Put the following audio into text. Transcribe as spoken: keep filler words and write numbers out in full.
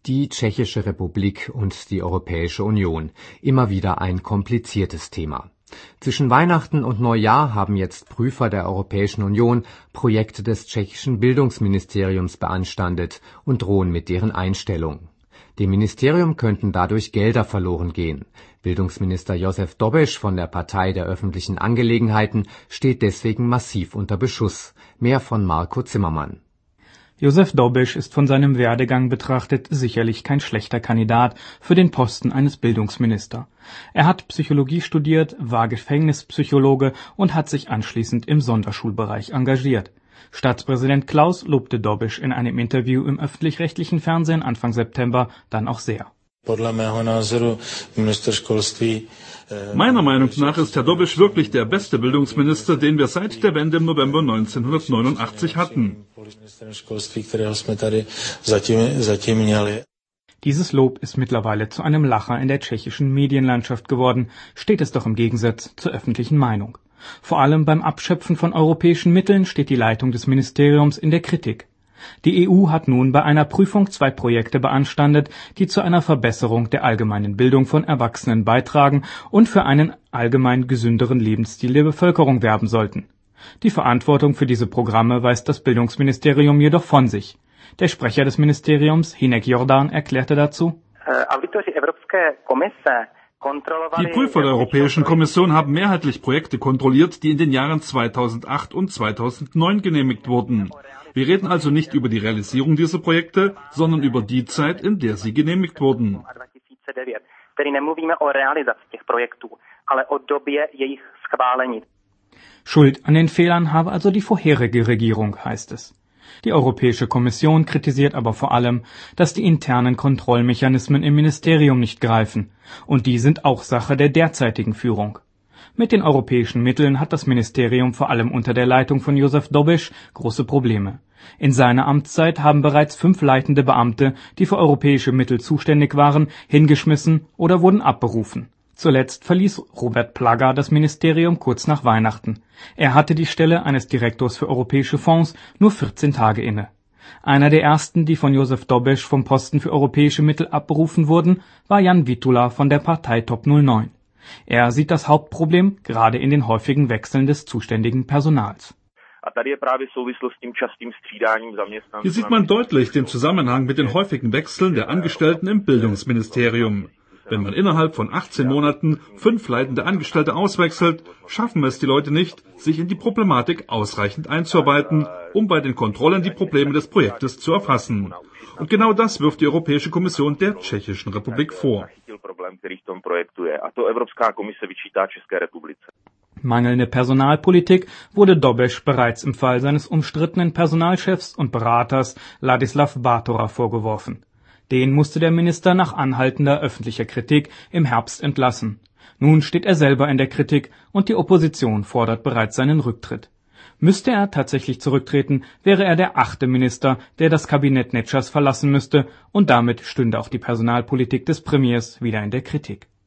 Die Tschechische Republik und die Europäische Union. Immer wieder ein kompliziertes Thema. Zwischen Weihnachten und Neujahr haben jetzt Prüfer der Europäischen Union Projekte des tschechischen Bildungsministeriums beanstandet und drohen mit deren Einstellung. Dem Ministerium könnten dadurch Gelder verloren gehen. Bildungsminister Josef Dobeš von der Partei der öffentlichen Angelegenheiten steht deswegen massiv unter Beschuss. Mehr von Marco Zimmermann. Josef Dobeš ist von seinem Werdegang betrachtet sicherlich kein schlechter Kandidat für den Posten eines Bildungsministers. Er hat Psychologie studiert, war Gefängnispsychologe und hat sich anschließend im Sonderschulbereich engagiert. Staatspräsident Klaus lobte Dobeš in einem Interview im öffentlich-rechtlichen Fernsehen Anfang September dann auch sehr. Meiner Meinung nach ist Herr Dobeš wirklich der beste Bildungsminister, den wir seit der Wende im November neunzehnhundertneunundachtzig hatten. Dieses Lob ist mittlerweile zu einem Lacher in der tschechischen Medienlandschaft geworden, steht es doch im Gegensatz zur öffentlichen Meinung. Vor allem beim Abschöpfen von europäischen Mitteln steht die Leitung des Ministeriums in der Kritik. Die E U hat nun bei einer Prüfung zwei Projekte beanstandet, die zu einer Verbesserung der allgemeinen Bildung von Erwachsenen beitragen und für einen allgemein gesünderen Lebensstil der Bevölkerung werben sollten. Die Verantwortung für diese Programme weist das Bildungsministerium jedoch von sich. Der Sprecher des Ministeriums, Hinek Jordan, erklärte dazu: Die Prüfer der Europäischen Kommission haben mehrheitlich Projekte kontrolliert, die in den Jahren zweitausendacht und zweitausendneun genehmigt wurden. Wir reden also nicht über die Realisierung dieser Projekte, sondern über die Zeit, in der sie genehmigt wurden. Schuld an den Fehlern habe also die vorherige Regierung, heißt es. Die Europäische Kommission kritisiert aber vor allem, dass die internen Kontrollmechanismen im Ministerium nicht greifen, und die sind auch Sache der derzeitigen Führung. Mit den europäischen Mitteln hat das Ministerium vor allem unter der Leitung von Josef Dobeš große Probleme. In seiner Amtszeit haben bereits fünf leitende Beamte, die für europäische Mittel zuständig waren, hingeschmissen oder wurden abberufen. Zuletzt verließ Robert Plaga das Ministerium kurz nach Weihnachten. Er hatte die Stelle eines Direktors für europäische Fonds nur vierzehn Tage inne. Einer der ersten, die von Josef Dobeš vom Posten für europäische Mittel abberufen wurden, war Jan Vitula von der Partei Top null neun. Er sieht das Hauptproblem gerade in den häufigen Wechseln des zuständigen Personals. Hier sieht man deutlich den Zusammenhang mit den häufigen Wechseln der Angestellten im Bildungsministerium. Wenn man innerhalb von achtzehn Monaten fünf leitende Angestellte auswechselt, schaffen es die Leute nicht, sich in die Problematik ausreichend einzuarbeiten, um bei den Kontrollen die Probleme des Projektes zu erfassen. Und genau das wirft die Europäische Kommission der Tschechischen Republik vor. Mangelnde Personalpolitik wurde Dobeš bereits im Fall seines umstrittenen Personalchefs und Beraters Ladislav Bátora vorgeworfen. Den musste der Minister nach anhaltender öffentlicher Kritik im Herbst entlassen. Nun steht er selber in der Kritik und die Opposition fordert bereits seinen Rücktritt. Müsste er tatsächlich zurücktreten, wäre er der achte Minister, der das Kabinett Nečas verlassen müsste, und damit stünde auch die Personalpolitik des Premiers wieder in der Kritik.